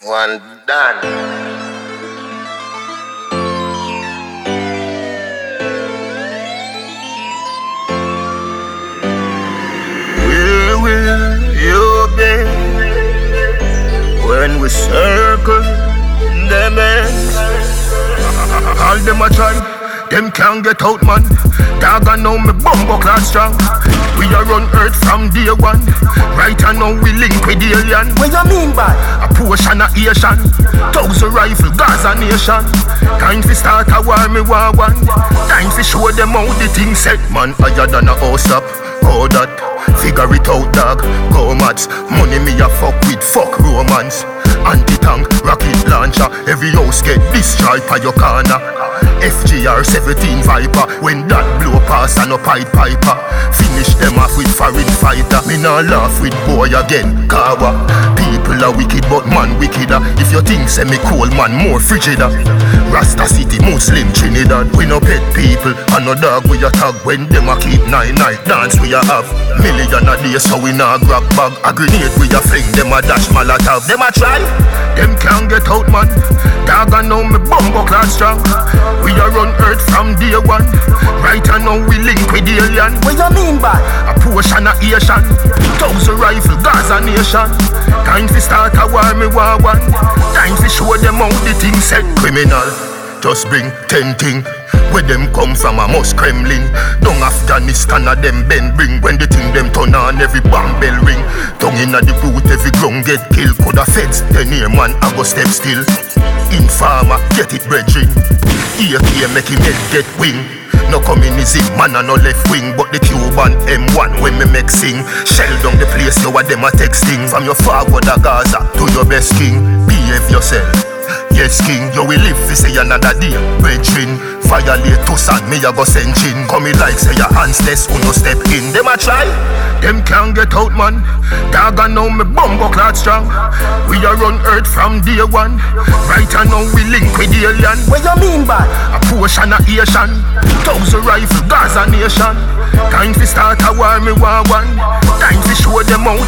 One done. Where will you be when we circle them ends? All them a try, them can't get out, man. Dog I know me bumbo class strong. We are on earth from day one. Right now we link with the alien. What you mean by? A portion of Asian, 1,000 rifle, Gaza nation. Time to start a war, me want one. Time to show them how the thing set. Man, higher than a house up. How that? Figure it out, dog. Go mats. Money me a fuck with, fuck romance. Anti-tank, rocket launcher. Every house get destroyed by your corner. FGR 17 Viper. When that blow pass and a Pied Piper. Finish them off with foreign fighter. Me nah laugh with boy again, Kawa. People are wicked but man wickeder. If you think say me cool man more frigider. Rasta City, Muslim, Trinidad. We no pet people, and no dog we a tag. When them a keep night dance we a have. Million a day so we nah grab bag. A grenade we a fling, them a dash Molotov. Them a try, them can't get out man. Dog I know me bumbo class strong. We a run earth from day one. Right now we link with the alien. What you mean by? A portion of Asian, 1,000 rifle, Gaza nation. Time to start a war, me want one. Time to show them how the thing set. Criminal, just bring 10 thing. Where them come from a must Kremlin. Down Afghanistan a them bend bring. When the thing them turn on every bang bell ring. Down inna the boot every ground get killed. Coulda feds 10 year man I go step still. Informer get it brethren. Here make him head get wing. No communism, man and no left wing. But the Cuban M1 when me make sing. Shell down the place, you a them a texting. From your forward a Gaza to your best king. Behave yourself, yes king. You will live to say another day, brethren. Violate to sand, me a go send chin. Come in like say your hands less, who no step in. Them a try, them can't get out man. Dog I know me bumbo clad strong. We are on earth from day one. Right now we link with the alien. What you mean by? A portion of Asian, 1,000 rifle, Gaza nation. Time to start a war, me want one. Time to show them how